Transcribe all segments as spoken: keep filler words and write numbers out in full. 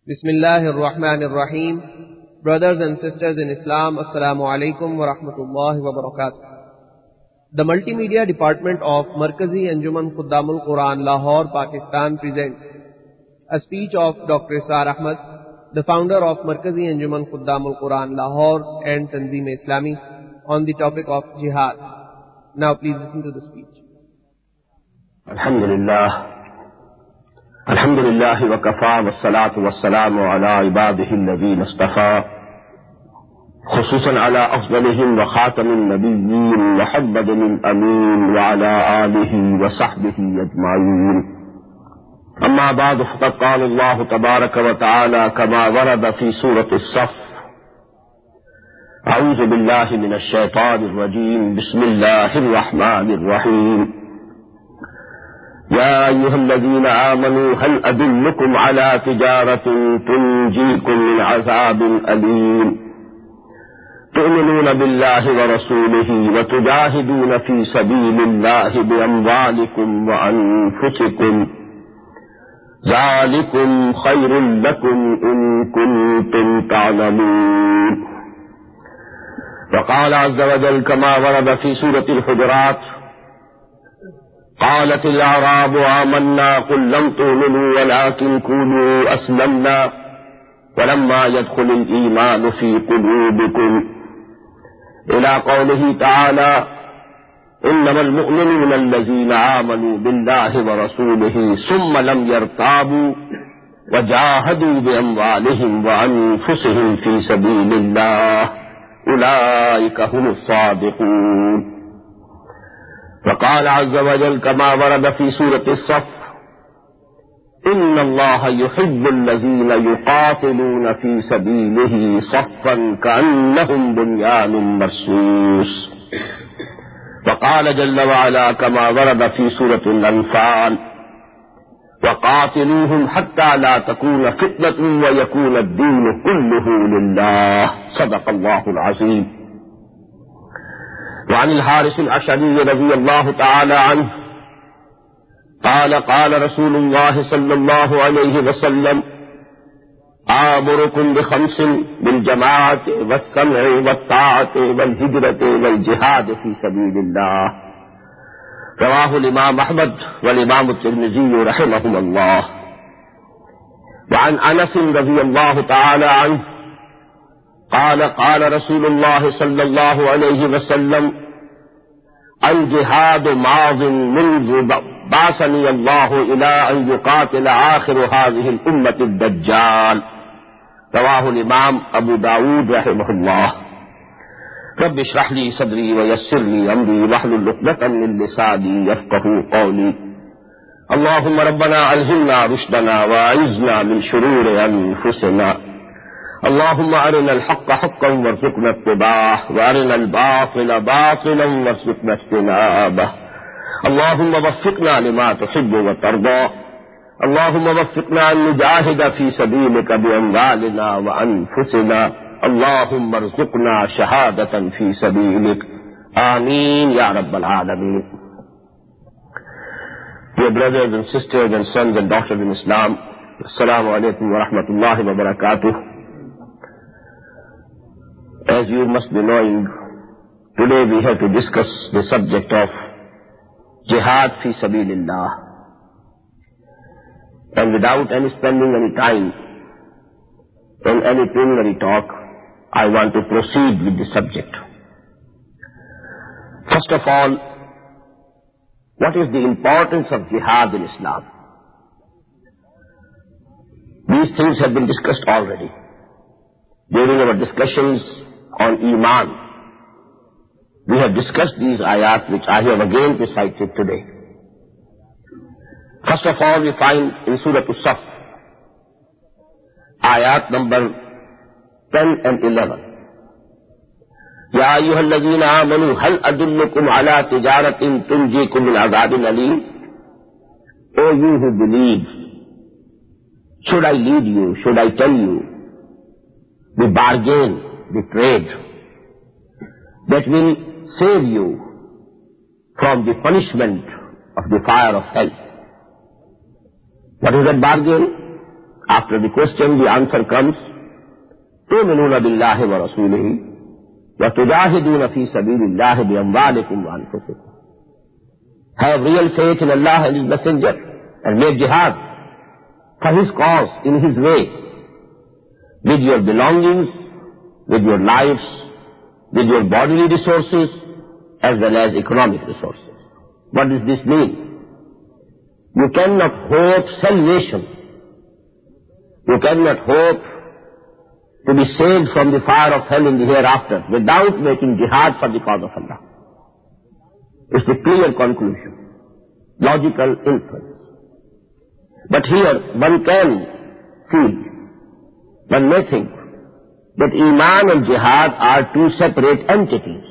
Bismillah ar-Rahman ar-Rahim. Brothers and sisters in Islam, Assalamu alaikum wa rahmatullahi wa barakatuh. The Multimedia Department of Markazi Anjuman Khuddamul Quran, Lahore, Pakistan presents a speech of Doctor Isar Ahmad, the founder of Markazi Anjuman Khuddamul Quran, Lahore and Tanzeem Islami, on the topic of jihad. Now please listen to the speech. Alhamdulillah. الحمد لله وكفى والصلاة والسلام على عباده الذين اصطفى خصوصا على أفضلهم وخاتم النبيين محمد الأمين وعلى آله وصحبه أجمعين. أما بعد فقد قال الله تبارك وتعالى كما ورد في سورة الصف: أعوذ بالله من الشيطان الرجيم بسم الله الرحمن الرحيم. يا أيها الذين آمنوا هل أدلكم على تجارة تنجيكم من عذاب أليم تؤمنون بالله ورسوله وتجاهدون في سبيل الله بأموالكم وأنفسكم ذلكم خير لكم إن كنتم تعلمون. وقال عز وجل كما ورد في سورة الحجرات: قالت الأعراب آمنا قل لم تؤمنوا ولكن قولوا أسلمنا ولما يدخل الإيمان في قلوبكم، إلى قوله تعالى: إنما المؤمنون الذين آمنوا بالله ورسوله ثم لم يرتابوا وجاهدوا بأموالهم وأنفسهم في سبيل الله أولئك هم الصادقون. وقال عز وجل كما ورد في سورة الصف: إن الله يحب الذين يقاتلون في سبيله صفا كأنهم بنيان مرصوص. وقال جل وعلا كما ورد في سورة الأنفال: وقاتلوهم حتى لا تكون فتنة ويكون الدين كله لله. صدق الله العظيم. وعن الحارث الأشعري رضي الله تعالى عنه قال: قال رسول الله صلى الله عليه وسلم: آمركم بخمس: بالجماعة والسمع والطاعة والهجرة والجهاد في سبيل الله. رواه الإمام أحمد والإمام الترمذي رحمهم الله. وعن أنس رضي الله تعالى عنه قال: قال رسول الله صلى الله عليه وسلم: الجهاد ماض منذ بعثني الله إلى أن يقاتل آخر هذه الأمة الدجال. رواه الإمام أبو داود رحمه الله. رب اشرح لي صدري ويسر لي أمري واحلل عقدة من لساني يفقهوا قولي. اللهم ربنا ألهمنا رشدنا وأعذنا من شرور أنفسنا. اللهم أرنا الحق حقا وارزقنا اتباعه وأرنا الباطل باطلا وارزقنا اجتنابه. اللهم وفقنا لما تحب وترضى. اللهم وفقنا أن نجاهد في سبيلك بأموالنا وأنفسنا. اللهم ارزقنا شهادة في سبيلك. آمين يا رب العالمين. Dear brothers and sisters and sons and daughters in Islam, Assalamu alaikum wa rahmatullahi wa barakatuh. As you must be knowing, today we have to discuss the subject of jihad fi sabilillah. And without any spending any time in any preliminary talk, I want to proceed with the subject. First of all, what is the importance of jihad in Islam? These things have been discussed already during our discussions on Iman. We have discussed these ayat which I have again recited today. First of all, we find in Surah As-Saff, ayat number ten and eleven. Ya ayyuhalladhina amanu hal adullukum ala tijaratin tunjikum min azabin alim. O you who believe, should I lead you, should I tell you the bargain, the trade that will save you from the punishment of the fire of hell? What is that bargain? After the question, the answer comes, تُؤْمِنُونَ بِاللَّهِ وَرَسُولِهِ وَتُجَاهِدُونَ فِي سَبِيلِ اللَّهِ بِأَمْوَالِكُمْ وَأَنفُسِكُمْ. Have real faith in Allah and His Messenger and make jihad for His cause, in His way, with your belongings, with your lives, with your bodily resources, as well as economic resources. What does this mean? You cannot hope salvation. You cannot hope to be saved from the fire of hell in the hereafter without making jihad for the cause of Allah. It's the clear conclusion, logical inference. But here one can feel, one may think, that Iman and Jihad are two separate entities.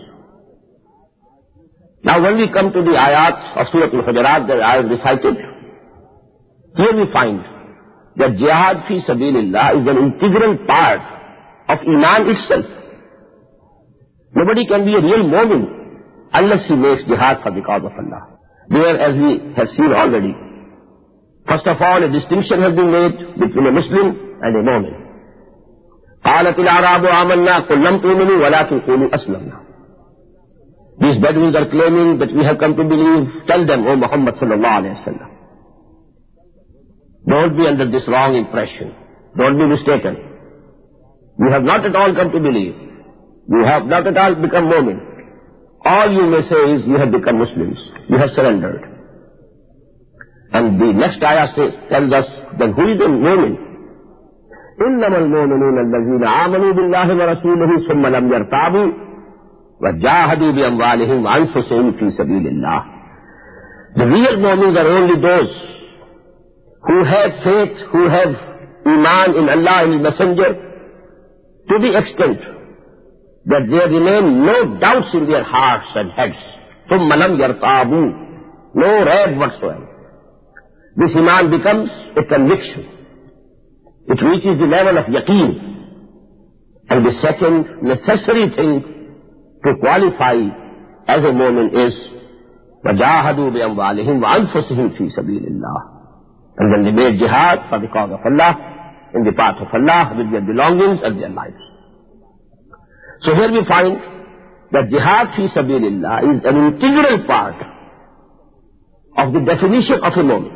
Now when we come to the ayat of Surah Al-Hujurat that I have recited, here we find that Jihad fi sabilillah is an integral part of Iman itself. Nobody can be a real mu'min unless he makes Jihad for the cause of Allah. There, as we have seen already, first of all, a distinction has been made between a Muslim and a mu'min. قالت الأعراب آمنا قل لم تؤمنوا ولكن قولوا أسلمنا. These Bedouins are claiming that we have come to believe. Tell them, O Muhammad sallallahu alayhi wa sallam, don't be under this wrong impression. Don't be mistaken. You have not at all come to believe. You have not at all become mu'min. All you may say is you have become Muslims. You have surrendered. And the next ayah says, tells us, then who is the mu'min? إِنَّمَا الْمُؤْمِنُونَ الَّذِينَ آمَنُوا بِاللَّهِ وَرَسُولِهِ ثُمَّ لَمْ يَرْتَابُوا وَجَاهَدُوا بِأَمْوَالِهِمْ وَأَنفُسِهِمْ فِي سَبِيلِ اللَّهِ. The real mu'mins are only those who have faith, who have Iman in Allah and His Messenger, to the extent that there remain no doubts in their hearts and heads. ثُمَّ لَمْ يَرْتَابُوا, no rag whatsoever. This Iman becomes a conviction. It reaches the level of yaqeen. And the second necessary thing to qualify as a mu'min is وَجَاهَدُوا بِأَمْوَالِهِمْ وَأَنفُسِهِمْ فِي سَبِيلِ اللَّهِ. And then they made jihad for the cause of Allah, in the path of Allah, with their belongings and their lives. So here we find that jihad fi sabilillah is an integral part of the definition of a mu'min.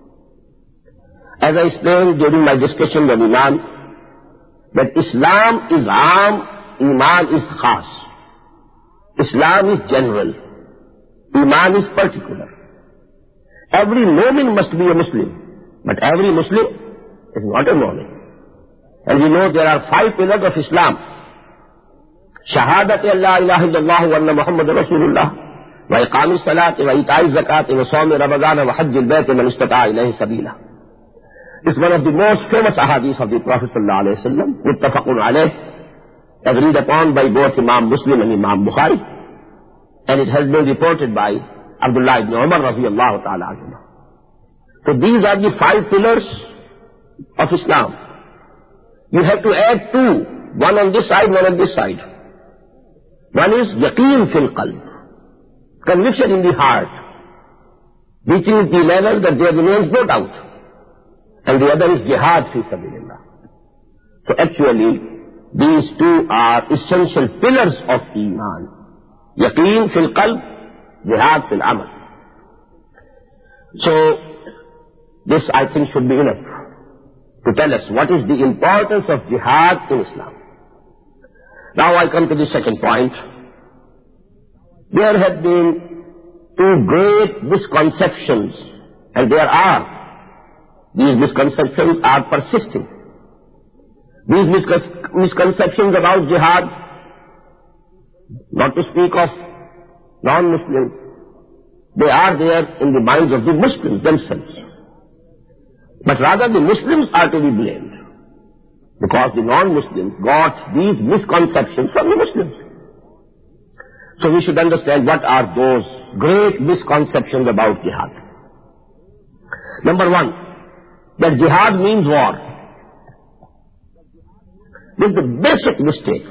As I explained during my discussion on Iman, that Islam is aam, Iman is khas. Islam is general, Iman is particular. Every mu'min must be a Muslim, but every Muslim is not a mu'min. And we know there are five pillars of Islam. Shahadat Allah ilaha illallah wa anna Muhammad Rasulullah, wa iqamis salat, wa ita'iz zakat, wa sawmi Ramadan, wa hajjil bayt, man istata'a ilayhi sabila. It's one of the most famous ahadith of the Prophet sallallahu alayhi wa sallam, muttafaqun alayh, agreed upon by both Imam Muslim and Imam Bukhari, and it has been reported by Abdullah ibn Umar radiyallahu ta'ala anhu. So these are the five pillars of Islam. You have to add two, one on this side, one on this side. One is yaqeen fil qalb, conviction in the heart, reaching the level that there remains no doubt. And the other is jihad fi sabilillah. So actually, these two are essential pillars of Iman. Yaqeen fil qalb, jihad fil amal. So, this I think should be enough to tell us what is the importance of jihad in Islam. Now I come to the second point. There have been two great misconceptions, and there are. These misconceptions are persisting. These misconceptions about jihad, not to speak of non-Muslims, they are there in the minds of the Muslims themselves. But rather the Muslims are to be blamed, because the non-Muslims got these misconceptions from the Muslims. So we should understand what are those great misconceptions about jihad. Number one, that jihad means war. This is the basic mistake.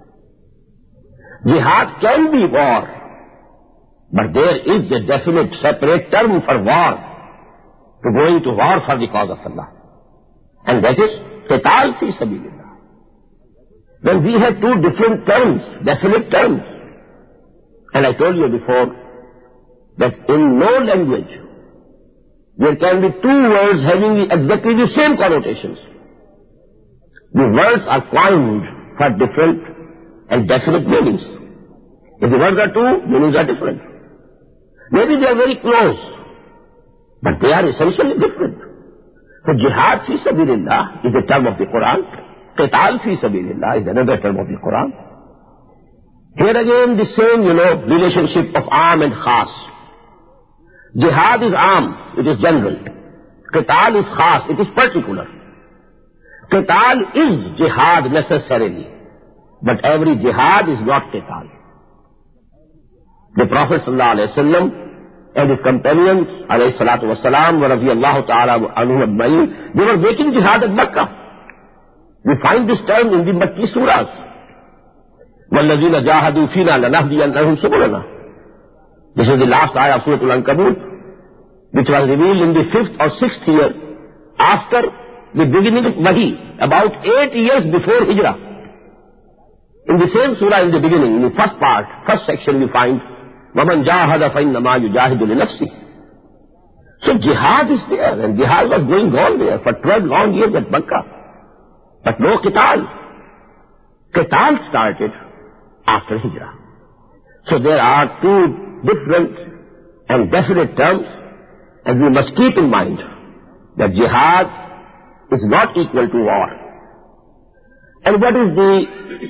Jihad can be war, but there is a definite separate term for war, to going to war for the cause of Allah. And that is qital fi sabilillah. Then we have two different terms, definite terms. And I told you before that in no language there can be two words having exactly the same connotations. The words are coined for different and definite meanings. If the words are two, meanings are different. Maybe they are very close, but they are essentially different. So jihad fi sabilillah is a term of the Quran. Qital fi sabilillah is another term of the Quran. Here again the same, you know, relationship of aam and khas. Jihad is aam, it is general. Qital is khas, it is particular. Qital is jihad necessarily, but every jihad is not qital. The Prophet sallallahu alayhi wa sallam and his companions, alayhi salatu wasalam, wa radiyallahu ta'ala anhum ajma'in, they were making jihad at Makkah. We find this term in the Makki surahs. وَالَّذِينَ جَاهَدُوا فِينَا لَنَهْدِيَنَّهُمْ سُبُلَنَا. This is the last ayah of Surah Al-Ankabut, which was revealed in the fifth or sixth year after the beginning of Wahi, about eight years before Hijrah. In the same surah, in the beginning, in the first part, first section, we find وَمَنْ جَاهَدَ فَإِنَّمَا يُجَاهِدُ لِنَفْسِهِ. So jihad is there, and jihad was going on there for twelve long years at Makkah. But no qital. Qital started after Hijrah. So there are two different and definite terms, and we must keep in mind that jihad is not equal to war. And what is the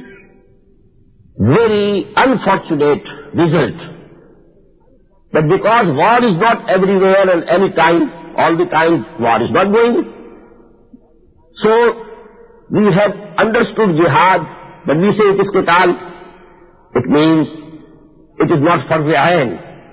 very unfortunate result? That because war is not everywhere and any time, all the time, war is not going. So we have understood jihad, but we say it is qital, it means it is not farz ayn.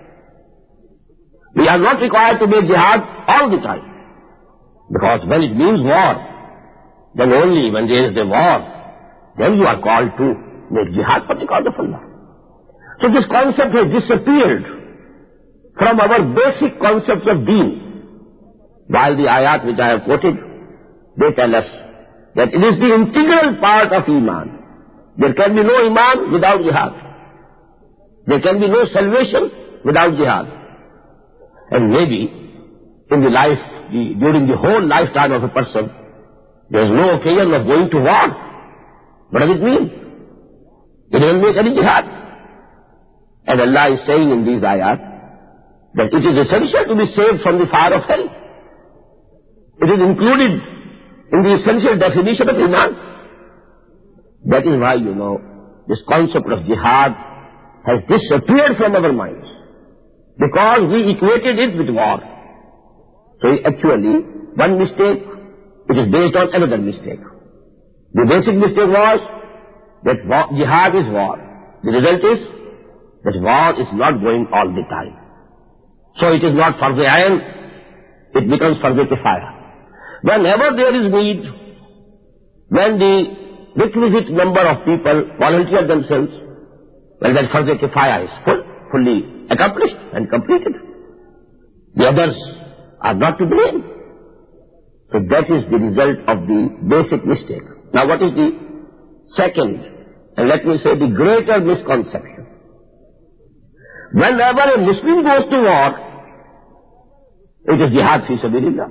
We are not required to make jihad all the time. Because when it means war, then only when there is a war, then you are called to make jihad for the cause of Allah. So this concept has disappeared from our basic concepts of deen. While the ayat which I have quoted, they tell us that it is the integral part of Iman. There can be no Iman without jihad. There can be no salvation without jihad. And maybe in the life, the, during the whole lifetime of a person, there is no occasion of going to war. What does it mean? It doesn't make any jihad. And Allah is saying in these ayat that it is essential to be saved from the fire of hell. It is included in the essential definition of Iman. That is why, you know, this concept of jihad has disappeared from our minds, because we equated it with war. So actually, one mistake, it is based on another mistake. The basic mistake was that war, jihad is war. The result is that war is not going all the time. So it is not farz ayn, it becomes farz kifaya. Whenever there is need, when the requisite number of people volunteer themselves, well, that farz kifaya is full, fully accomplished and completed. The others are not to blame. So that is the result of the basic mistake. Now what is the second, and let me say the greater misconception? Whenever a Muslim goes to war, it is jihad fi sabilillah.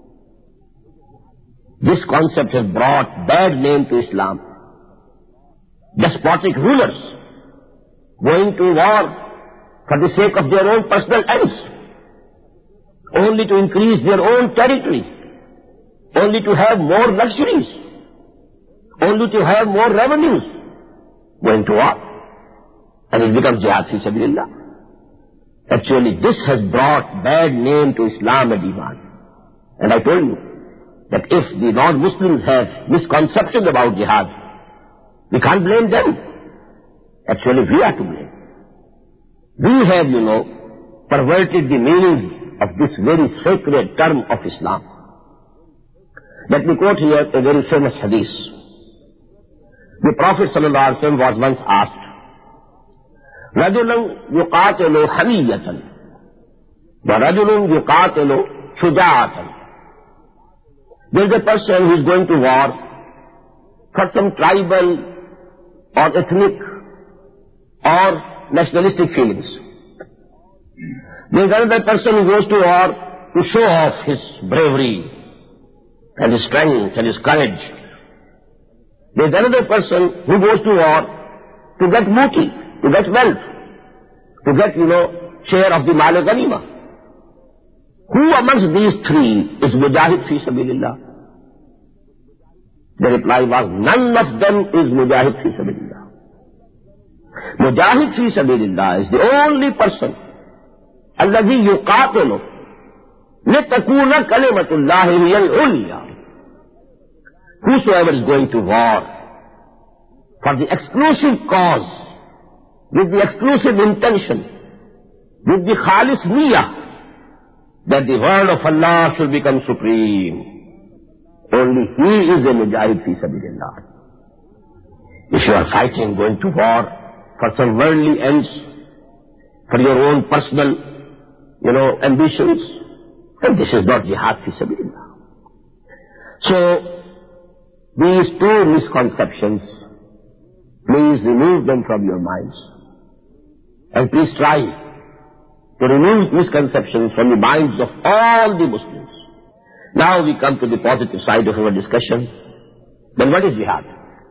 This concept has brought bad name to Islam. Despotic rulers going to war for the sake of their own personal ends, only to increase their own territory, only to have more luxuries, only to have more revenues, going to war, and it becomes jihad fi sabilillah. Actually, this has brought bad name to Islam and Iman. And I told you that if the non-Muslims have misconceptions about jihad, we can't blame them. Actually, we are to blame. We have, you know, perverted the meaning of this very sacred term of Islam. Let me quote here a very famous hadith. The Prophet sallallahu alaihi wasallam was once asked, رَجُلٌ يُقَاتِلُ حَمِيَّةً وَرَجُلٌ يُقَاتِلُ شُجَاعَةً. There is a person who is going to war for some tribal or ethnic or nationalistic feelings. There is another person who goes to war to show off his bravery and his strength and his courage. There is another person who goes to war to get booty, to get wealth, to get, you know, share of the mal-e-ghanima. Who amongst these three is mujahid fi sabilillah? The reply was, none of them is mujahid fi sabilillah. Mujahid fi sabilillah is the only person alladhi yuqatilu litakuna kalimatullahi hiyal ulya. Whosoever is going to war for the exclusive cause, with the exclusive intention, with the khalis niyyah, that the word of Allah should become supreme, only he is a mujahid fi sabilillah. If you are fighting, going to war for some worldly ends, for your own personal, you know, ambitions, then this is not jihad fi sabilillah. So, these two misconceptions, please remove them from your minds. And please try to remove misconceptions from the minds of all the Muslims. Now we come to the positive side of our discussion. Then what is jihad?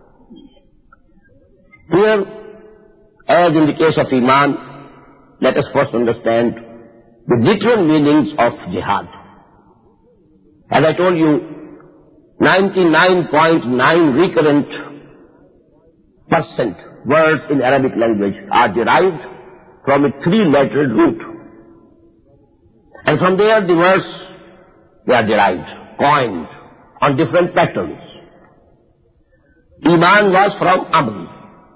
Here, as in the case of Iman, let us first understand the literal meanings of jihad. As I told you, ninety-nine point nine recurrent percent words in Arabic language are derived from a three-lettered root. And from there the words, they are derived, coined, on different patterns. Iman was from Amr.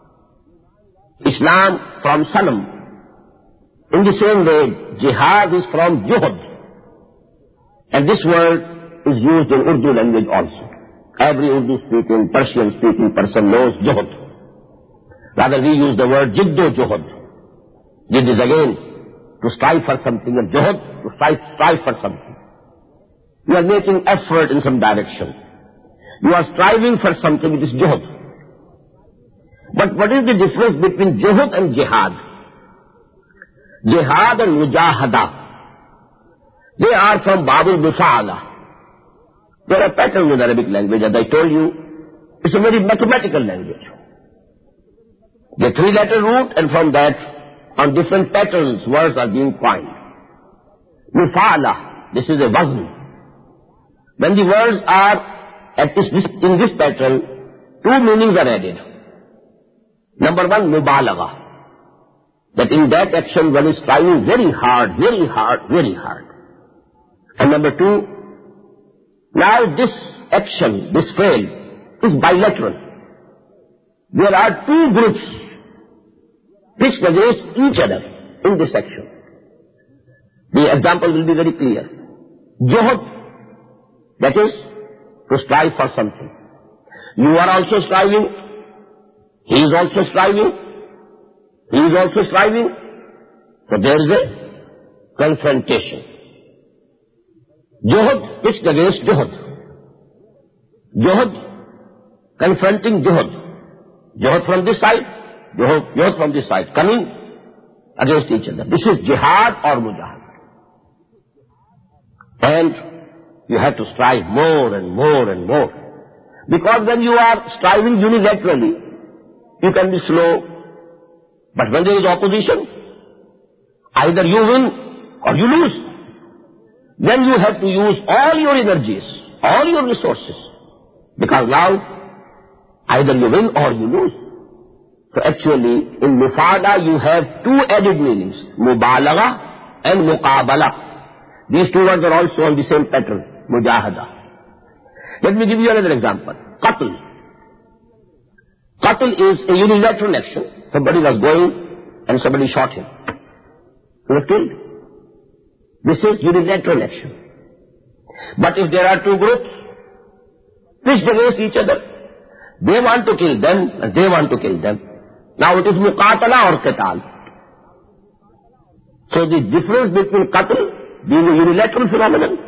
Islam from Salam. In the same way, jihad is from Juhud. And this word is used in Urdu language also. Every Urdu-speaking, Persian-speaking person knows Juhud. Rather, we use the word Jiddu Juhud. Jid is again to strive for something, and Juhud, to strive, strive for something. You are making effort in some direction. You are striving for something, it is Juhud. But what is the difference between Juhud and Jihad? Jihad and Mujahada, they are from Babul Mufa'ala. There are patterns in Arabic language, as I told you. It's a very mathematical language. The three-letter root, and from that, on different patterns, words are being coined. Mufa'ala, this is a wazn. When the words are at this, this, in this pattern, two meanings are added. Number one, mubalagha. That in that action one is striving very hard, very hard, very hard. And number two, now this action, this fail, is bilateral. There are two groups pitched against each other in this action. The example will be very clear. Juhud, that is, to strive for something. You are also striving, he is also striving, he is also striving, so there is a confrontation. Juhud pitched against Juhud. Juhud confronting Juhud. Juhud from this side, Juhud, Juhud from this side, coming against each other. This is jihad or mujahad. And you have to strive more and more and more. Because when you are striving unilaterally, you can be slow. But when there is opposition, either you win or you lose. Then you have to use all your energies, all your resources. Because now, either you win or you lose. So actually, in mufada you have two added meanings, mubalagha and muqabala. These two words are also on the same pattern, mujahada. Let me give you another example. Qatl. Qatl is a unilateral action. Somebody was going and somebody shot him. He was killed. This is unilateral action. But if there are two groups pitched against each other, they want to kill them and they want to kill them. Now it is muqatala or qital. So the difference between qatl being a unilateral phenomenon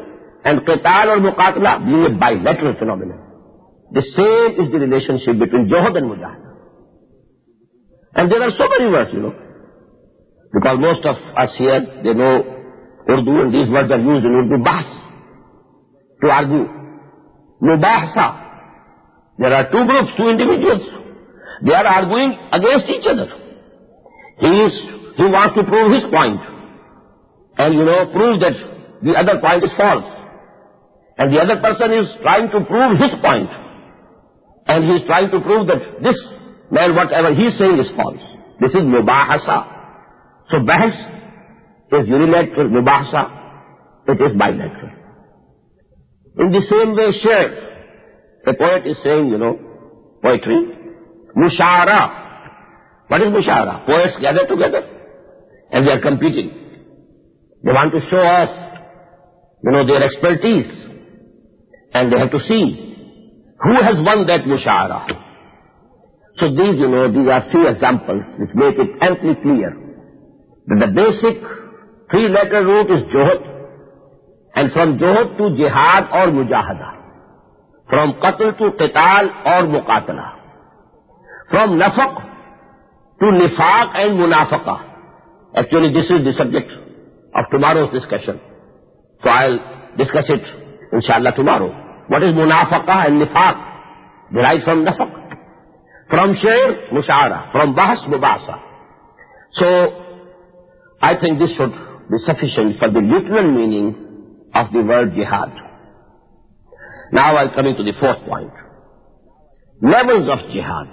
and qital or muqatala being a bilateral phenomenon. The same is the relationship between Juhud and Mujahada. And there are so many words, you know. Because most of us here, they know Urdu, and these words are used in Urdu. Bahs, to argue. Mubahsa. There are two groups, two individuals. They are arguing against each other. He is, he wants to prove his point. And, you know, prove that the other point is false. And the other person is trying to prove his point. And he is trying to prove that this man, whatever he is saying is false. This is mubahasa. So bahs is unilateral, mubahasa, it is bilateral. In the same way, sher, a poet is saying, you know, poetry. Mushara. What is mushara? Poets gather together and they are competing. They want to show off, you know, their expertise. And they have to see who has won that mushara. So these, you know, these are few examples which make it amply clear that the basic three-letter root is Juhud, and from Juhud to jihad or mujahada, from qatl to qital or muqatala, from nafaq to nifaq and munafaqa. Actually, this is the subject of tomorrow's discussion. So I'll discuss it, inshallah, tomorrow. What is munafaqa and nifaq? Derived from nafaq. From sher, mushara. From bahs, mubasa. So, I think this should be sufficient for the literal meaning of the word jihad. Now I'll come into the fourth point. Levels of jihad.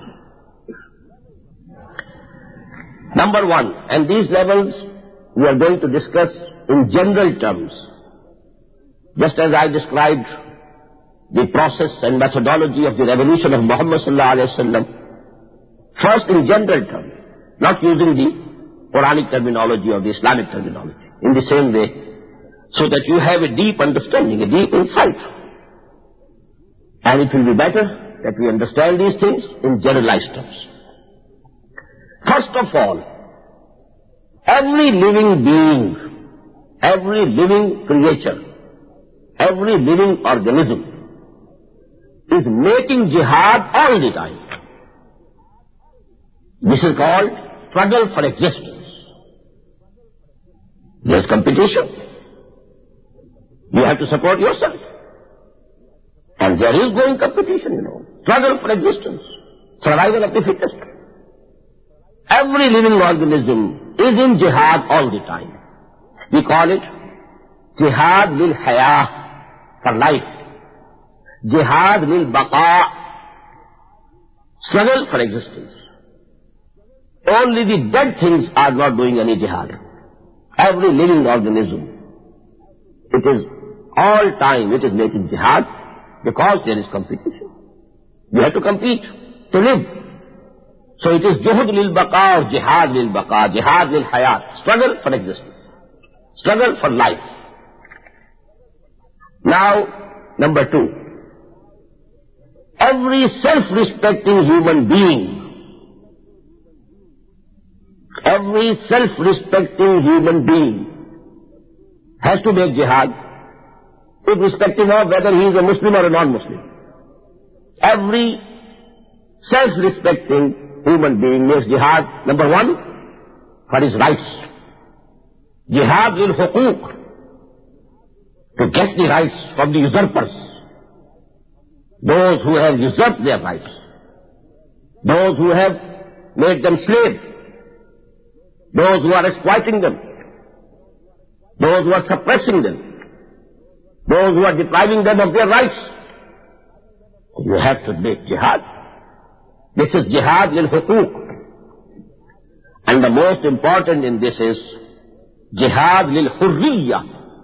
Number one, and these levels we are going to discuss in general terms. Just as I described the process and methodology of the revolution of Muhammad sallallahu alaihi wasallam, first in general terms, not using the Quranic terminology or the Islamic terminology, in the same way, so that you have a deep understanding, a deep insight. And it will be better that we understand these things in generalized terms. First of all, every living being, every living creature, every living organism is making jihad all the time. This is called struggle for existence. There's competition. You have to support yourself. And there is going competition, you know. Struggle for existence. Survival of the fittest. Every living organism is in jihad all the time. We call it jihad lil hayah, for life. Jihad lil baqa, struggle for existence. Only the dead things are not doing any jihad. Every living organism, it is all time, it is making jihad because there is competition. You have to compete to live. So it is juhud lil baqa or jihad lil baqa, jihad lil hayat, struggle for existence, struggle for life. Now, number two, every self-respecting human being, every self-respecting human being has to make jihad, irrespective of whether he is a Muslim or a non-Muslim. Every self-respecting human being makes jihad, number one, for his rights. Jihad lil huquq, to get the rights from the usurpers, those who have usurped their rights, those who have made them slaves, those who are exploiting them, those who are suppressing them, those who are depriving them of their rights. You have to make jihad. This is jihad lil huquq. And the most important in this is jihad lil hurriya,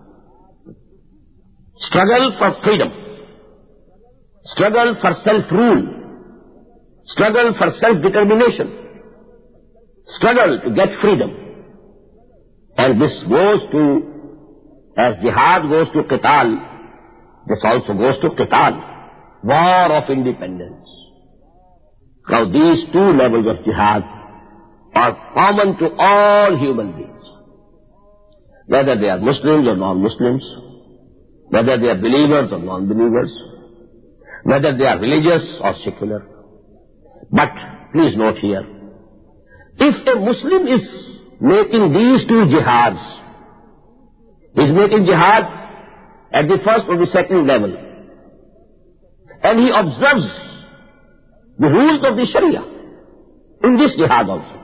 struggle for freedom, struggle for self-rule, struggle for self-determination, struggle to get freedom. And this goes to, as jihad goes to qital, this also goes to qital, war of independence. Now these two levels of jihad are common to all human beings, whether they are Muslims or non-Muslims, whether they are believers or non-believers, whether they are religious or secular. But please note here, if a Muslim is making these two jihads, he is making jihad at the first or the second level, and he observes the rules of the Sharia in this jihad also,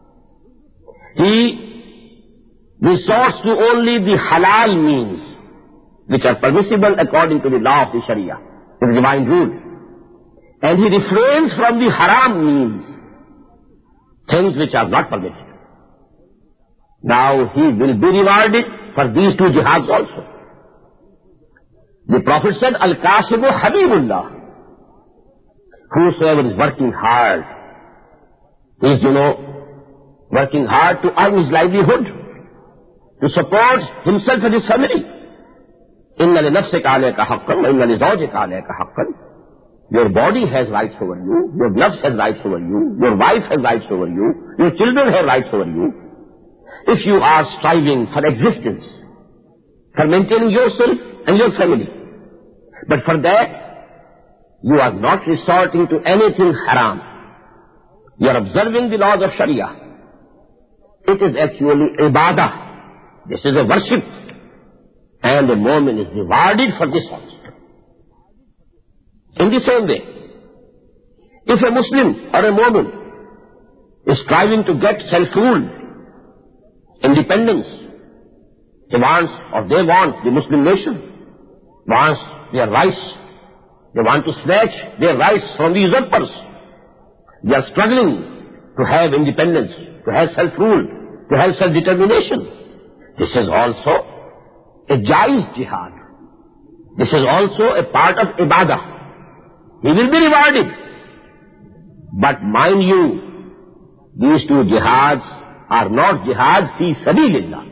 he resorts to only the halal means which are permissible according to the law of the Sharia, the divine rule, and he refrains from the haram means, things which are not permitted. Now he will be rewarded for these two jihads also. The Prophet said, Al-Qasimu Habibullah. Whosoever is working hard is, you know, working hard to earn his livelihood, to support himself and his family. Inna li nafsika alayka haqqan wa inna li zawjika alayka haqqan. Your body has rights over you, your gloves have rights over you, your wife has rights over you, your children have rights over you. If you are striving for existence, for maintaining yourself and your family, but for that, you are not resorting to anything haram. You are observing the laws of Sharia. It is actually ibadah. This is a worship. And the mu'min is rewarded for this also. In the same way, if a Muslim or a mu'min is striving to get self-rule, independence, he wants, or they want, the Muslim nation wants their rights. They want to snatch their rights from the usurpers. They are struggling to have independence, to have self-rule, to have self-determination. This is also a jaiz jihad. This is also a part of ibadah. He will be rewarded. But mind you, these two jihads are not jihad fi sabilillah.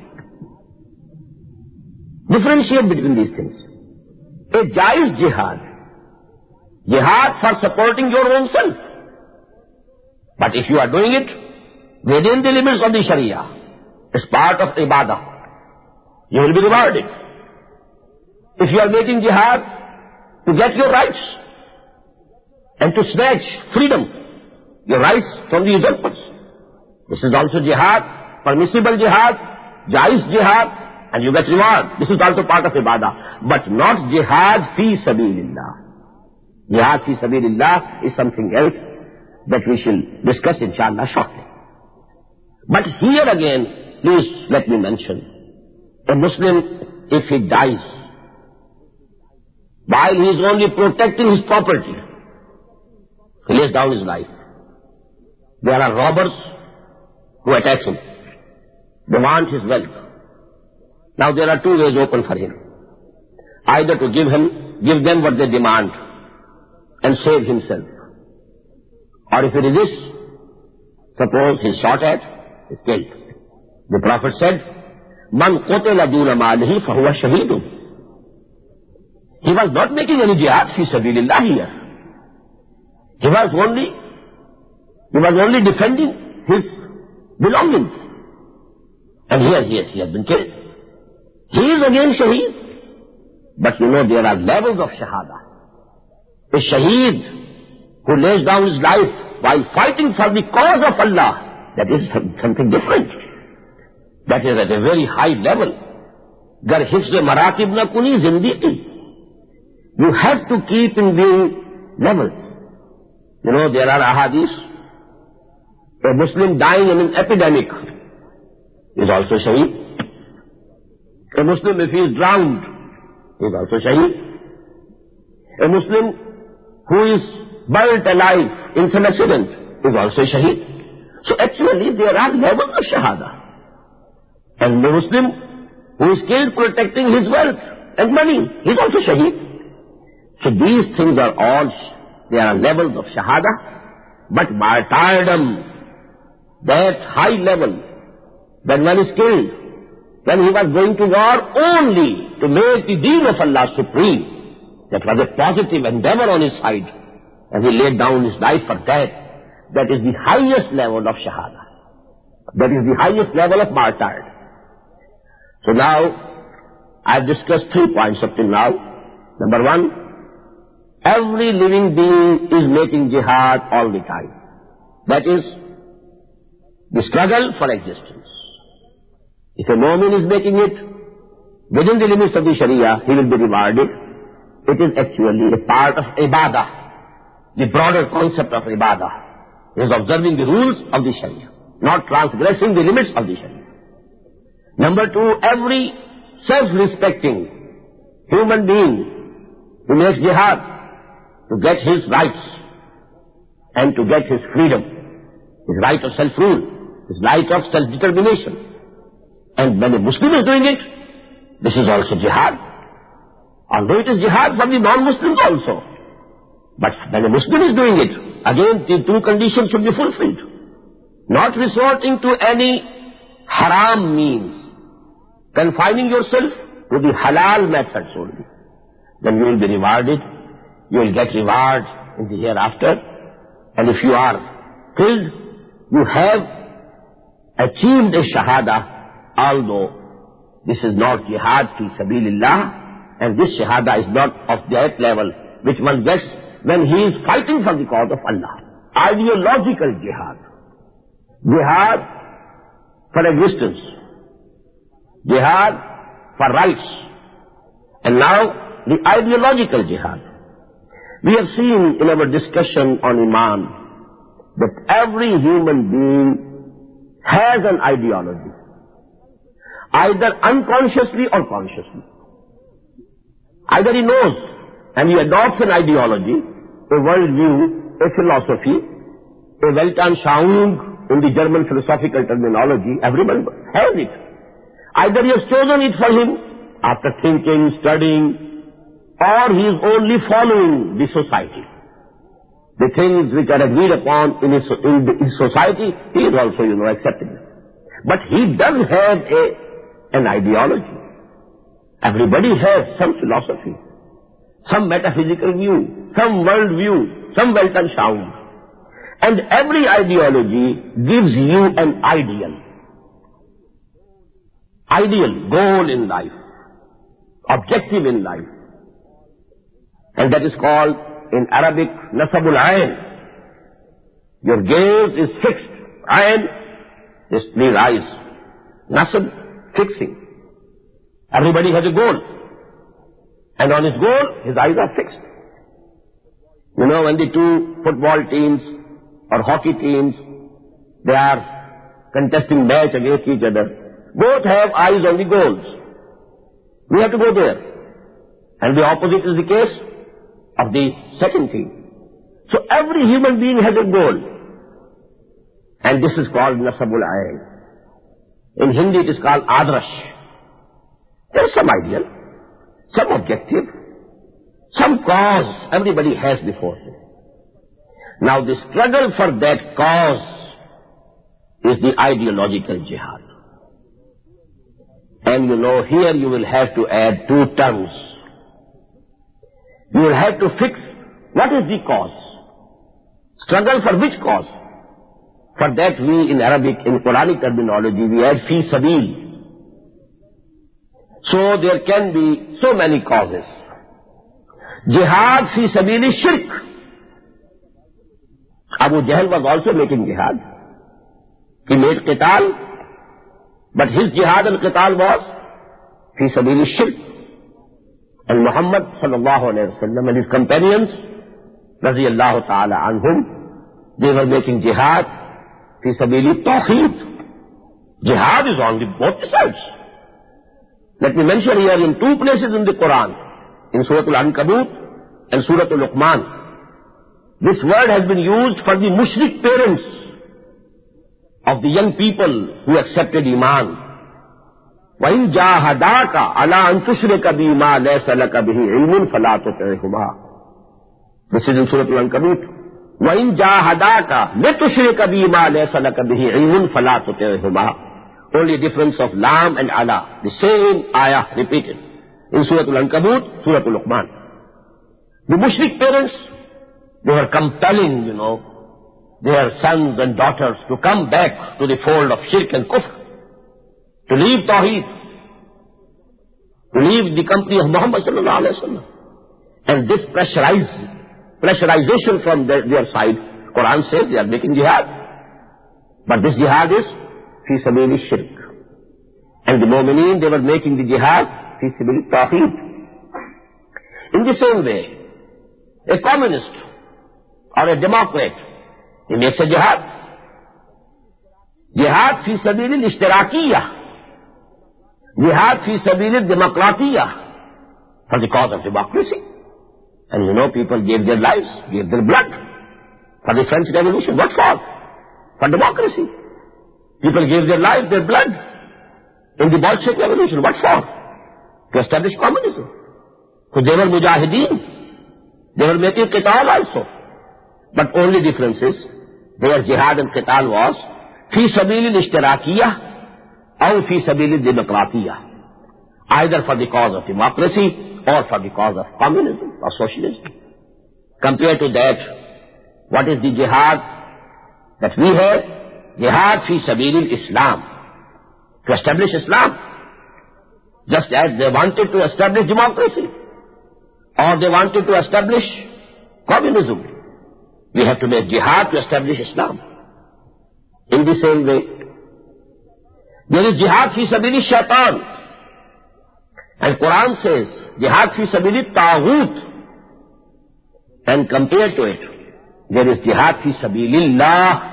Differentiate between these things. A jaiz jihad, jihad for supporting your own self. But if you are doing it within the limits of the Sharia, it's part of ibadah, you will be rewarded. If you are making jihad to get your rights and to snatch freedom, your rights from the usurpers, this is also jihad, permissible jihad, jaiz jihad, and you get reward. This is also part of ibadah, but not jihad fi sabilillah. Jihad fi sabilillah is something else that we shall discuss inshallah shortly. But here again, please let me mention, a Muslim, if he dies, while he is only protecting his property, he lays down his life. There are robbers who attack him. They want his wealth. Now there are two ways open for him. Either to give him, give them what they demand and save himself. Or if he resists, suppose he's shot at, he's killed. The Prophet said, Man qutila duna malihi fahuwa shahidun. He was not making any jihad fi sabilillah here. He was only, he was only defending his belongings. And here, yes, he has been killed. He is again shaheed. But you know, there are levels of shahada. A shaheed who lays down his life while fighting for the cause of Allah, that is something different. That is at a very high level. Gar hifz maratib na kuni zindagi. You have to keep in view levels. You know, there are ahadith. A Muslim dying in an epidemic is also shaheed. A Muslim, if he is drowned, is also shaheed. A Muslim who is burnt alive in some accident is also shaheed. So actually there are levels of shahada. And the Muslim who is killed protecting his wealth and money, he is also shaheed. So these things are all, they are levels of shahada, but martyrdom, that high level, when one is killed, when he was going to war only to make the deen of Allah supreme, that was a positive endeavor on his side, and he laid down his life for that. That is the highest level of shahada. That is the highest level of martyrdom. So now, I've discussed three points up till now. Number one, every living being is making jihad all the time. That is the struggle for existence. If a mu'min is making it within the limits of the Sharia, he will be rewarded. It is actually a part of ibadah, the broader concept of ibadah. He is observing the rules of the Sharia, not transgressing the limits of the Sharia. Number two, every self-respecting human being who makes jihad to get his rights and to get his freedom, his right of self-rule, his right of self-determination. And when a Muslim is doing it, this is also jihad. Although it is jihad for the non-Muslims also. But when a Muslim is doing it, again the two conditions should be fulfilled. Not resorting to any haram means, confining yourself to the halal methods only. Then you will be rewarded. You will get reward in the hereafter. And if you are killed, you have achieved a shahada, although this is not jihad fi sabilillah, and this shahada is not of that level which one gets when he is fighting for the cause of Allah. Ideological jihad. Jihad for existence. Jihad for rights. And now the ideological jihad. We have seen in our discussion on Iman that every human being has an ideology, either unconsciously or consciously. Either he knows and he adopts an ideology, a worldview, a philosophy, a Weltanschauung in the German philosophical terminology. Everyone has it. Either he has chosen it for him after thinking, studying, or he is only following the society. The things which are agreed upon in his, in his society, he is also, you know, accepting it. But he does have a, an ideology. Everybody has some philosophy, some metaphysical view, some world view, some Weltanschauung. And every ideology gives you an ideal. Ideal, goal in life, objective in life. And that is called in Arabic, nasabul ayn. Your gaze is fixed. Ayn is these eyes. Nasab, fixing. Everybody has a goal. And on his goal, his eyes are fixed. You know, when the two football teams or hockey teams, they are contesting match against each other, both have eyes on the goals. We have to go there. And the opposite is the case of the second team. So every human being has a goal. And this is called nasabul ayn. In Hindi it is called adrash. There is some ideal, some objective, some cause everybody has before him. Now the struggle for that cause is the ideological jihad. And you know, here you will have to add two terms. You will have to fix what is the cause. Struggle for which cause? For that we in Arabic, in Quranic terminology, we add fi sabil. So there can be so many causes. Jihad fi sabil is shirk. Abu Jahl was also making jihad. He made qital, but his jihad and qital was fi sabil is shirk. And Muhammad sallallahu alayhi wa sallam and his companions, radiyallahu ta'ala anhum, they were making jihad fi sabili tawheed. Jihad is on the both sides. Let me mention here in two places in the Quran, in Surah Al-Ankabut and Surah Al-Luqman. This word has been used for the mushrik parents of the young people who accepted Iman. وَإِنْ جَاهَدَاكَ عَلَىٰ أَن تُشْرِكَ بِي مَا لَيْسَ لَكَ بِهِ عِلْمٌ فَلَا تُطِعْهُمَا. This is in Surah Al-Ankabut. وَإِنْ جَاهَدَاكَ لِتُشْرِكَ بِي مَا لَيْسَ لَكَ بِهِ عِلْمٌ فَلَا تُطِعْهُمَا. Only difference of Lam and Allah. The same ayah repeated. In Surah Al-Ankabut, Surah Al-Luqman. The mushrik parents, they were compelling, you know, their sons and daughters to come back to the fold of shirk and kufr, to leave tawheed. to leave the company of Muhammad sallallahu alaihi wasallam. And this pressurize, pressurization from their, their side, Quran says they are making jihad. But this jihad is fi sabili shirk. And the mu'mineen, they were making the jihad fi sabili tawheed. In the same way, a communist or a democrat, he makes a jihad. Jihad fi sabili ishtirakiyah. Jihad fi sabili democratiyah. For the cause of democracy. And you know, people gave their lives, gave their blood for the French Revolution. What for? For democracy. People gave their lives, their blood in the Bolshevik Revolution. What for? To establish communism. So they were mujahideen. They were making qital also. But only difference is, their jihad and qital was fi sabili ishtirakiyah or fi sabili democratiyah. Either for the cause of democracy or for the cause of communism or socialism. Compared to that, what is the jihad that we have? Jihad fi sabili Islam. To establish Islam. Just as they wanted to establish democracy. Or they wanted to establish communism. We have to make jihad to establish Islam. In the same way, there is jihad fi sabili shaitan. And Quran says, jihad fi sabili taghut. And compared to it, there is jihad fi sabilillah.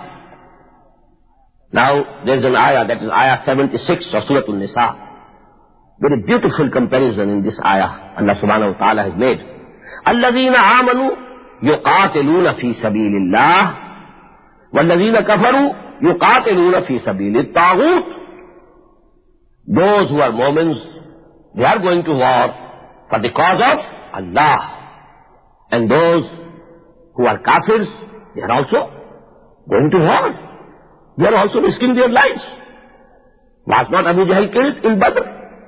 Now, there is an ayah, that is ayah seventy-six of Surah An-Nisa. Very beautiful comparison in this ayah Allah subhanahu wa ta'ala has made. الَّذِينَ آمَنُوا يُقَاتِلُونَ فِي سَبِيلِ اللَّهِ وَالَّذِينَ كَفَرُوا يُقَاتِلُونَ فِي سَبِيلِ الطَّاغُوتِ. Those who are Mu'mins, they are going to war for the cause of Allah. And those who are Kafirs, they are also going to war. They are also risking their lives. Was not Abu Jahl killed in Badr?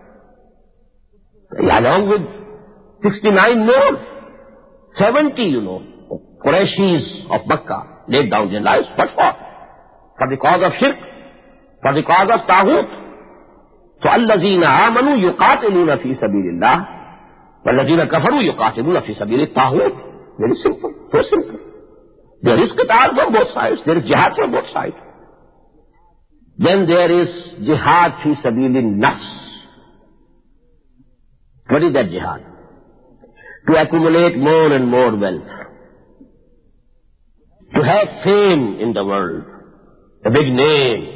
Along with sixty-nine more, seventy, you know, Qurayshis of Makkah laid down their lives. What for? For the cause of shirk, for the cause of taghut. So, الَّذِينَ آمَنُوا يُقَاتِلُونَ فِي سَبِيلِ اللَّهِ وَالَّذِينَ كَفَرُوا يُقَاتِلُونَ فِي سَبِيلِ الطَّاغُوتِ. Very simple, so simple. There is qital from both sides, there is jihad from both sides. Then there is jihad fi sabili nafs. What is that jihad? To accumulate more and more wealth. To have fame in the world. A big name.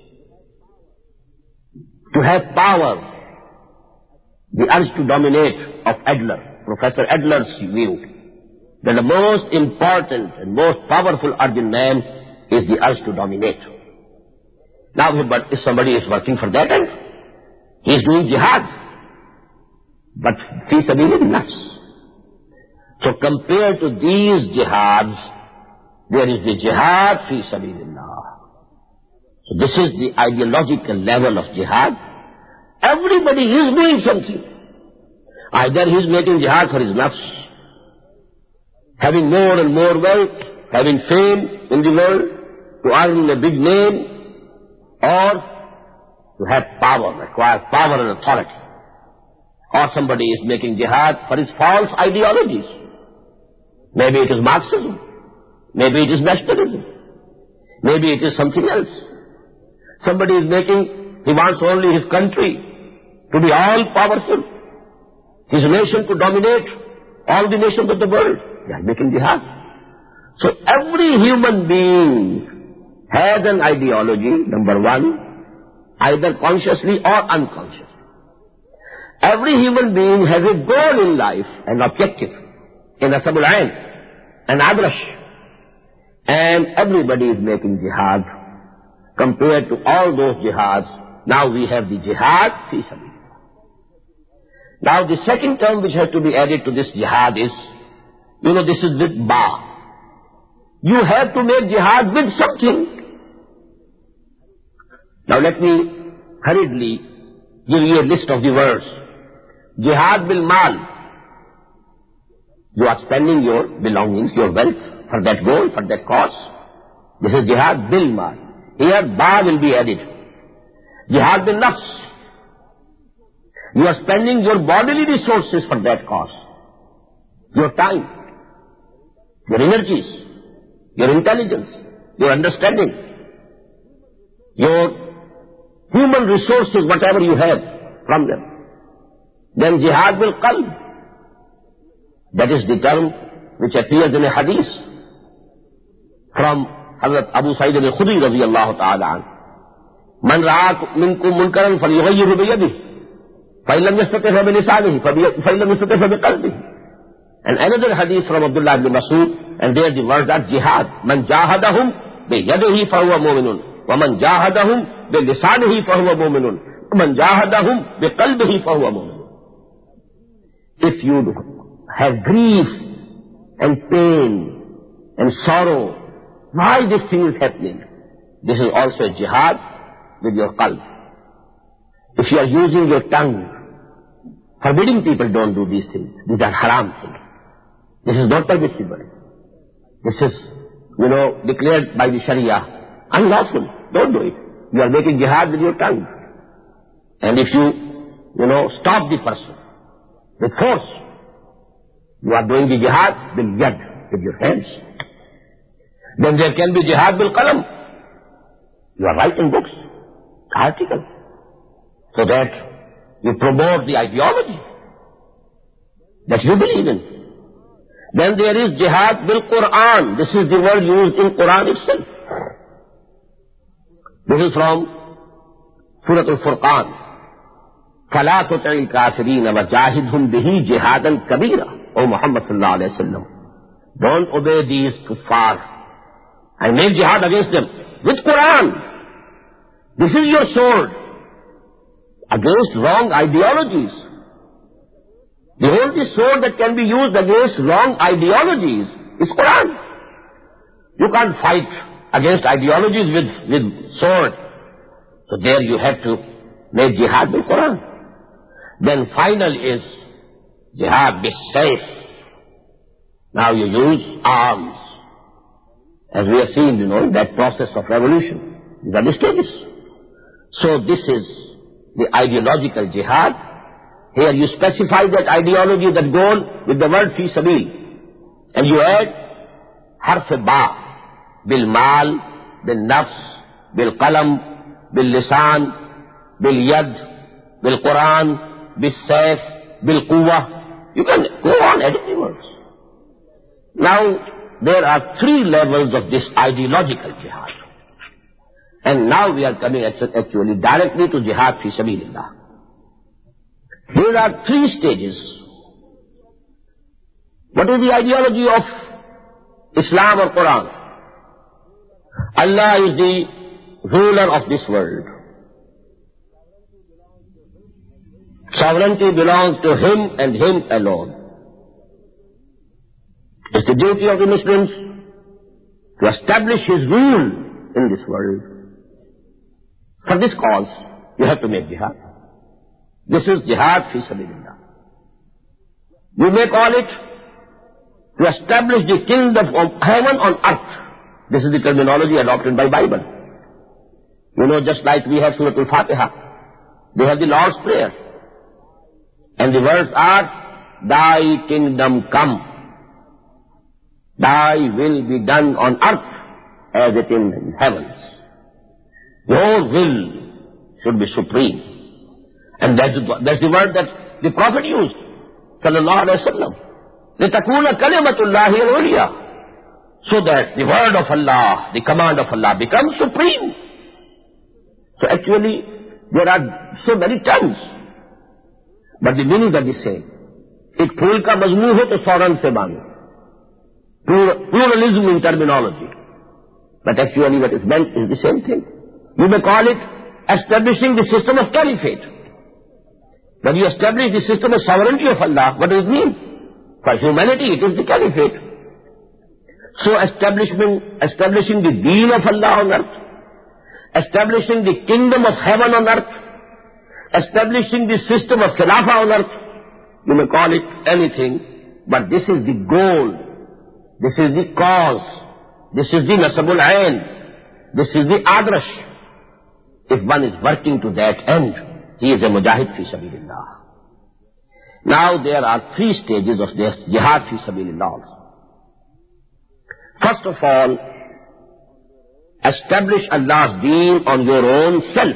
To have power. The urge to dominate of Adler, Professor Adler's view, that the most important and most powerful urge in man is the urge to dominate. Now, but if somebody is working for that end, he is doing jihad. But fi sabili nafs. So compared to these jihads, there is the jihad fi sabilillah. So this is the ideological level of jihad. Everybody is doing something. Either he is making jihad for his nafs, having more and more wealth, having fame in the world, to earn a big name, or to have power, acquire power and authority. Or somebody is making jihad for his false ideologies. Maybe it is Marxism. Maybe it is nationalism. Maybe it is something else. Somebody is making, he wants only his country to be all powerful, his nation to dominate all the nations of the world. They are making jihad. So every human being has an ideology, number one, either consciously or unconsciously. Every human being has a goal in life, an objective, in a sabul ayn, an adrash. And everybody is making jihad. Compared to all those jihads, now we have the jihad fi sabilillah. Now the second term which has to be added to this jihad is, you know, this is with ba. You have to make jihad with something. Now let me hurriedly give you a list of the words. Jihad bil mal. You are spending your belongings, your wealth, for that goal, for that cause. This is jihad bil mal. Here ba will be added. Jihad bil nafs. You are spending your bodily resources for that cause. Your time, your energies, your intelligence, your understanding, your human resources, whatever you have from them. Then jihad bil qalb. That is the term which appears in a hadith from Hazrat Abu Sa'id al-Khudri radiyallahu ta'ala anhu. Man ra'a minkum munkaran falyughayyirhu biyadihi. فَإِنْ لَمْ يَسْتَطِعْ فَبِلِسَانِهِ فَإِنْ لَمْ يَسْتَطِعْ فَبِقَلْبِهِ. And another hadith from Abdullah ibn Mas'ud, and there the words are jihad. Man jahadahum biyadihi fahuwa mu'minun. Wa man jahadahum bilisanihi fahuwa mu'minun. Wa man jahadahum biqalbihi fahuwa mu'minun. If you have grief and pain and sorrow, why this thing is happening? This is also a jihad with your qalb. If you are using your tongue, forbidding people don't do these things. These are haram things. This is not permissible. This is, you know, declared by the Sharia unlawful. Don't do it. You are making jihad with your tongue. And if you, you know, stop the person with force, you are doing the jihad bil yad, with your hands. Then there can be jihad bil qalam. You are writing books, articles, so that you promote the ideology that you believe in. Then there is jihad bil Quran. This is the word used in Quran itself. This is from Surah Al-Furqan. فَلَا تُطِعِ الْكَافِرِينَ وَجَاهِدْهُمْ بِهِ جِهَادًا كَبِيرًا. O Muhammad sallallahu alayhi wa sallam, don't obey these kuffar and make jihad against them with Quran. This is your sword against wrong ideologies. The only sword that can be used against wrong ideologies is Quran. You can't fight against ideologies with, with sword. So there you have to make jihad with Quran. Then final is jihad with sayf. Now you use arms. As we have seen, you know, in that process of revolution. These are the stages. So this is the ideological jihad. Here you specify that ideology, that goal, with the word fi sabil. And you add harf ba, bil mal, bil nafs, bil qalam, bil lisan, bil yad, bil Quran, bil sayf, bil quwwah. You can go on adding the words. Now, there are three levels of this ideological jihad. And now we are coming actually directly to jihad fi sabilillah. There are three stages. What is the ideology of Islam or Quran? Allah is the ruler of this world. Sovereignty belongs to Him and Him alone. It's the duty of the Muslims to establish His rule in this world. For this cause, you have to make jihad. This is jihad fi sabilillah. You may call it to establish the kingdom of heaven on earth. This is the terminology adopted by Bible. You know, just like we have Surah Al-Fatiha, they have the Lord's Prayer. And the words are, Thy kingdom come. Thy will be done on earth as it is in heavens. Your will should be supreme. And that's the, that's the word that the Prophet used, sallallahu alayhi wa sallam. لِتَكُونَ كَلِمَةُ اللَّهِ الْعُلْيَا. So that the word of Allah, the command of Allah becomes supreme. So actually, there are so many terms, but the meanings are the same. एक फूल का मजमू हो तो फौरन से मानो. Pluralism in terminology. But actually what is meant is the same thing. You may call it establishing the system of caliphate. When you establish the system of sovereignty of Allah, what does it mean? For humanity, it is the caliphate. So establishing, establishing the deen of Allah on earth, establishing the kingdom of heaven on earth, establishing the system of khilafah on earth, you may call it anything, but this is the goal, this is the cause, this is the nasabul ain, this is the adrash. If one is working to that end, he is a mujahid fi sabilillah. Now there are three stages of this jihad fi sabilillah. First of all, establish Allah's deen on your own self.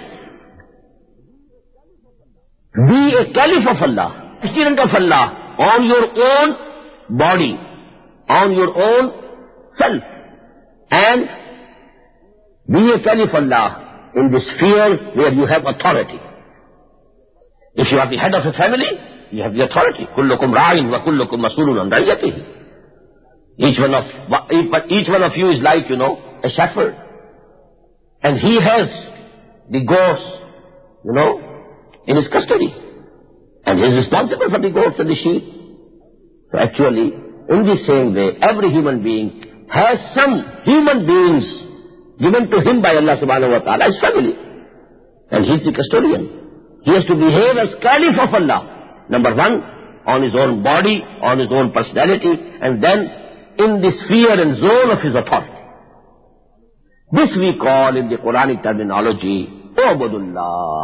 Be a caliph of Allah, student of Allah, on your own body, on your own self. And be a caliph of Allah in the sphere where you have authority. If you are the head of a family, you have the authority. Kullukum ra'in wa kullukum mas'ulun an ra'iyatihi. Each one of, each one of you is like, you know, a shepherd. And he has the goats, you know, in his custody. And he is responsible for the goats and the sheep. So actually, in the same way, every human being has some human beings given to him by Allah subhanahu wa ta'ala, his family. And he is the custodian. He has to behave as caliph of Allah. Number one, on his own body, on his own personality, and then in the sphere and zone of his authority. This we call in the Quranic terminology, Ubudullah.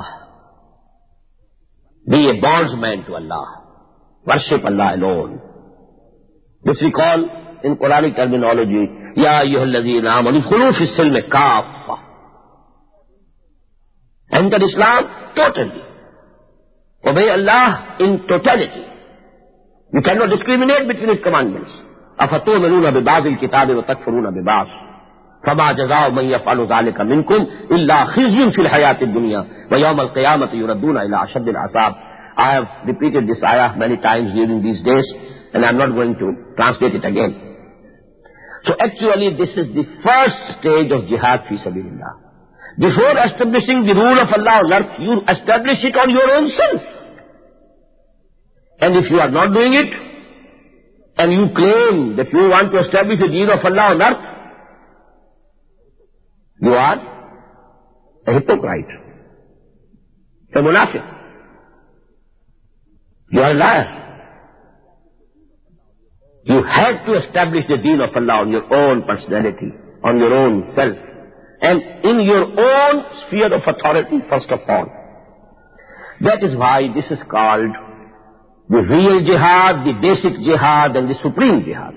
Be a bondsman to Allah. Worship Allah alone. This we call in Quranic terminology, Ya ayyuhalladhina amanu khulu fi silmi kaffa. Enter Islam totally. Obey Allah in totality. You cannot discriminate between His commandments. أَفَتُؤْمِنُونَ بِبَعْضِ الْكِتَابِ وَتَكْفُرُونَ بِبَعْضٍ فَمَا جَزَاءُ مَنْ يَفْعَلُ ذَلِكَ مِنْكُمْ إِلَّا خِزْيٌ فِي الْحَيَاةِ الدُّنْيَا وَيَوْمَ الْقِيَامَةِ يُرَدُّونَ إِلَىٰ أَشَدِّ الْعَذَابِ. I have repeated this ayah many times during these days, and I am not going to translate it again. So actually this is the first stage of jihad fi sabilillah. Before establishing the rule of Allah on earth, you establish it on your own self. And if you are not doing it, and you claim that you want to establish the deen of Allah on earth, you are a hypocrite, a munafiq. You are a liar. You have to establish the deen of Allah on your own personality, on your own self, and in your own sphere of authority first of all. That is why this is called the real jihad, the basic jihad, and the supreme jihad.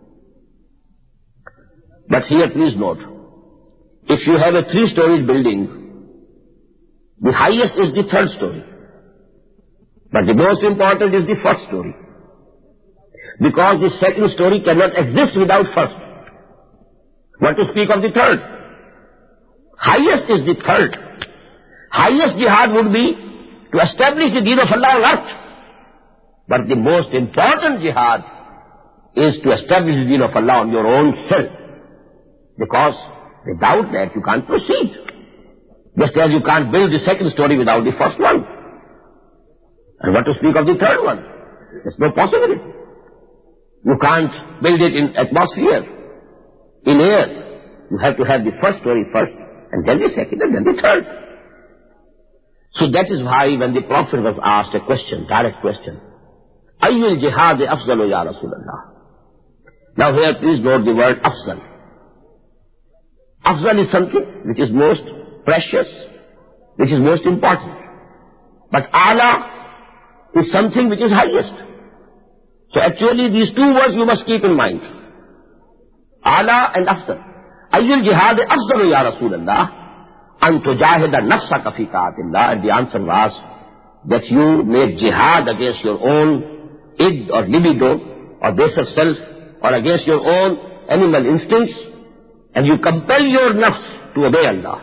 But here please note, if you have a three-story building, the highest is the third story. But the most important is the first story. Because the second story cannot exist without first. What to speak of the third? Highest is the third. Highest jihad would be to establish the deen of Allah on earth. But the most important jihad is to establish the deen of Allah on your own self. Because without that you can't proceed. Just as you can't build the second story without the first one. And what to speak of the third one? There's no possibility. You can't build it in atmosphere, in air. You have to have the first story first, and then the second, and then the third. So that is why when the Prophet was asked a question, direct question, Ayyul jihad afzalu ya Rasulallah. Now here please note the word afzal. Afzal is something which is most precious, which is most important. But ala is something which is highest. So actually these two words you must keep in mind. Ala and afzal. Ayyul jihad afzalu ya Rasulallah. An tujahida nafsaka fi ta'atillah. And the answer was that you make jihad against your own id or libido or baser self or against your own animal instincts, and you compel your nafs to obey Allah.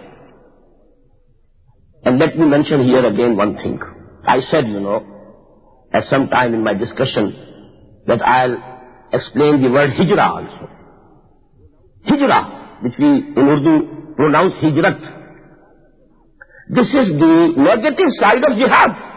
And let me mention here again one thing. I said, you know, at some time in my discussion that I'll explain the word hijrah also. Hijrah, which we in Urdu pronounce hijrat. This is the negative side of jihad.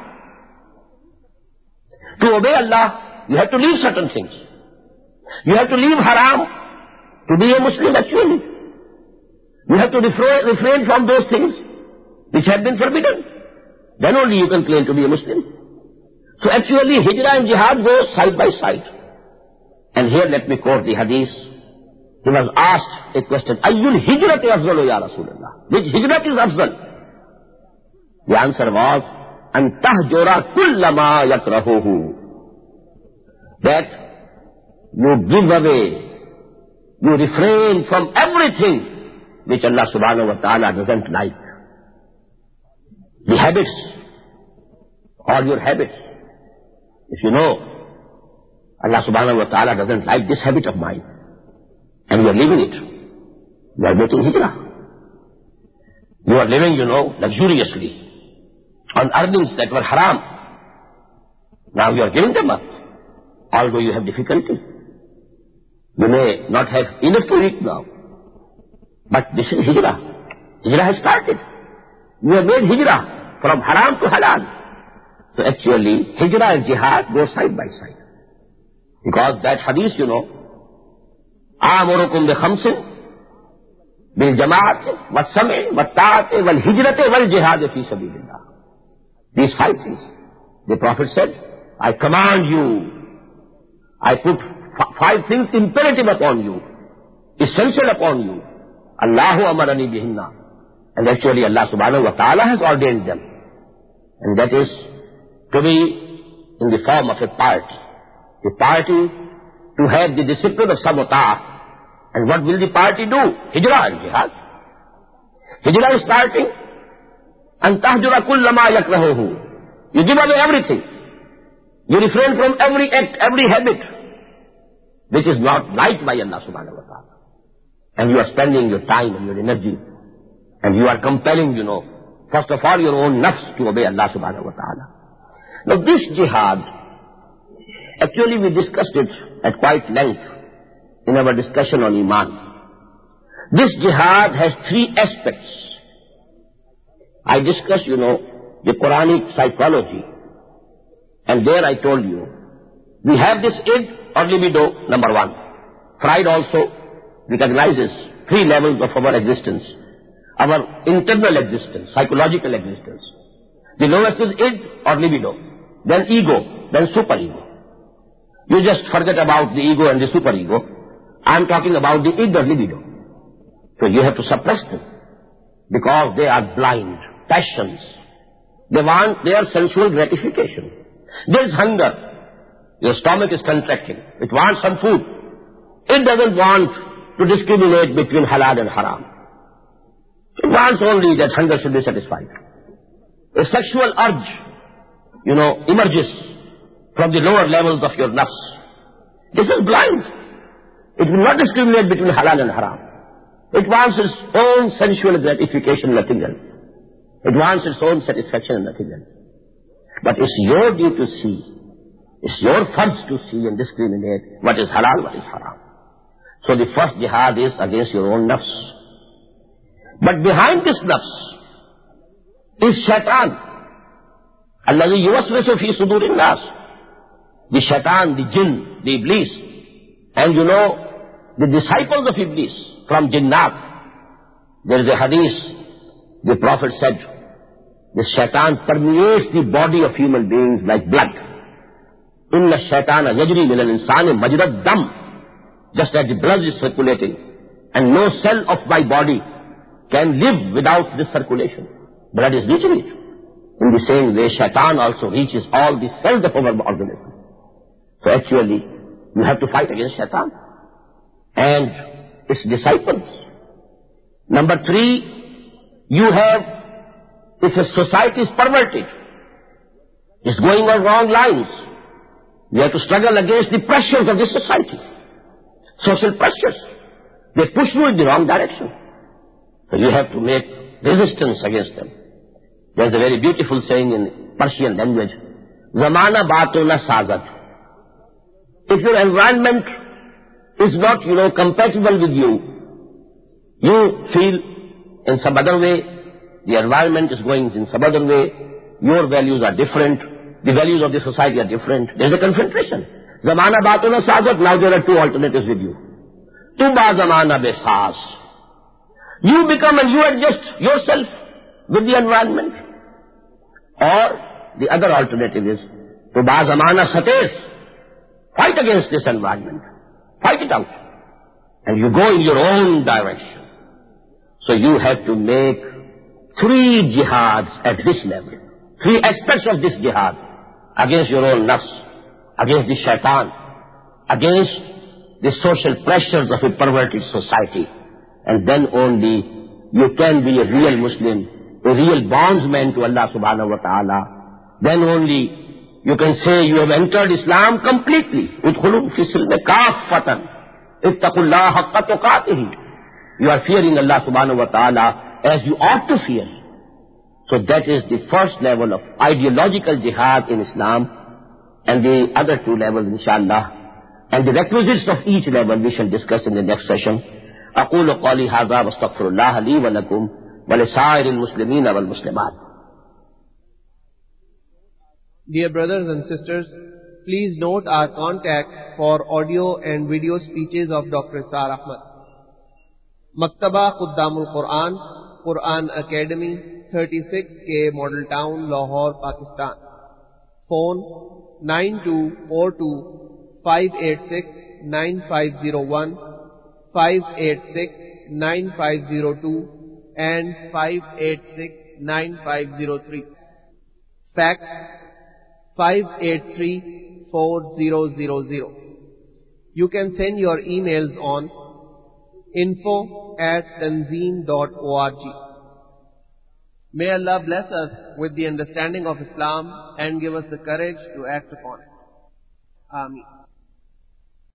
To obey Allah, you have to leave certain things. You have to leave haram to be a Muslim actually. You have to refrain, refrain from those things which have been forbidden. Then only you can claim to be a Muslim. So actually hijrah and jihad go side by side. And here let me quote the hadith. He was asked a question, Ayyul hijrat afzalu ya Rasulullah. Which hijrat is afzal? The answer was, An tahjura kullama yakrahuhu. that you give away, you refrain from everything which Allah subhanahu wa ta'ala doesn't like. The habits, all your habits. If you know Allah subhanahu wa ta'ala doesn't like this habit of mine, and you are living it, you are making hijrah. You are living, you know, luxuriously on earnings that were haram. Now you are giving them up, although you have difficulty. You may not have enough to eat now, but this is hijrah. Hijrah has started. You have made hijrah from haram to halal. So actually, hijrah and jihad go side by side. Because that hadith, you know, آمركم بخمس بالجماعة والسمع والطاعة والهجرة والجهاد في سبيل الله. These five things. The Prophet said, I command you, I put f- five things imperative upon you, essential upon you. Allahu amarani bihinna. And actually Allah subhanahu wa ta'ala has ordained them. And that is to be in the form of a party. A party to have the discipline of samutah. And what will the party do? Hijrah and jihad. Hijrah is starting. And tahjura kulla ma yakrahuhu. You give away everything. You refrain from every act, every habit, which is not liked by Allah subhanahu wa ta'ala. And you are spending your time and your energy. And you are compelling, you know, first of all your own nafs to obey Allah subhanahu wa ta'ala. Now this jihad, actually we discussed it at quite length in our discussion on Iman. This jihad has three aspects. I discussed, you know, the Quranic psychology. And there I told you, we have this id or libido, number one. Freud also recognizes three levels of our existence. Our internal existence, psychological existence. The lowest is id or libido, then ego, then superego. You just forget about the ego and the superego. I'm talking about the id or libido. So you have to suppress them, because they are blind, passions. They want their sensual gratification. There is hunger. Your stomach is contracting. It wants some food. It doesn't want to discriminate between halal and haram. It wants only that hunger should be satisfied. A sexual urge, you know, emerges from the lower levels of your nafs. This is blind. It will not discriminate between halal and haram. It wants its own sensual gratification, nothing else. It wants its own satisfaction and nothing else. But it's your duty to see. It's your farz to see and discriminate what is halal, what is haram. So the first jihad is against your own nafs. But behind this nafs is shaitan. Alladhi yuwaswisu fi sudurin nas. The shaitan, the jinn, the iblis. And you know, the disciples of iblis from jinnat. There is a hadith, the Prophet said, the shaitan permeates the body of human beings like blood. Inna shaitana yajri min al-insani majrad dam. Just as the blood is circulating, and no cell of my body can live without this circulation. Blood is reaching it. In the same way, shaitan also reaches all the cells of our organism. So actually, you have to fight against shaitan and its disciples. Number three, you have, if a society is perverted, it's going on wrong lines, you have to struggle against the pressures of this society. Social pressures. They push you in the wrong direction. So you have to make resistance against them. There's a very beautiful saying in Persian language, Zamana baato na sazat. If your environment is not, you know, compatible with you, you feel in some other way, the environment is going in some other way, your values are different, the values of the society are different, there's a confrontation. Zamana baato na sazat, now there are two alternatives with you. Tu ba zamana be saaz. You become and you adjust yourself with the environment. Or the other alternative is, tu ba zamana sates. Fight against this environment. Fight it out. And you go in your own direction. So you have to make three jihads at this level. Three aspects of this jihad. Against your own nafs, against the shaitan, against the social pressures of a perverted society. And then only you can be a real Muslim, a real bondsman to Allah subhanahu wa ta'ala. Then only you can say you have entered Islam completely. Udkhulu fi silmi kaffatan. Ittaqullaha haqqa tuqatihi. You are fearing Allah subhanahu wa ta'ala as you ought to fear. So that is the first level of ideological jihad in Islam, and the other two levels, inshallah, and the requisites of each level we shall discuss in the next session. أقول قولي هذا واستغفر الله لي ولكم ولسائر المسلمين والمسلمات. Dear brothers and sisters, please note our contact for audio and video speeches of Doctor Isar Ahmad. Maktaba Khuddamul Quran, Quran Academy, thirty-six K Model Town, Lahore, Pakistan. Phone nine two four two five eight six nine five zero one, five eight six nine five zero two and five eight six nine five zero three. Fax five eight three four zero zero zero. You can send your emails on info at tanzeen dot org. May Allah bless us with the understanding of Islam and give us the courage to act upon it. Ameen.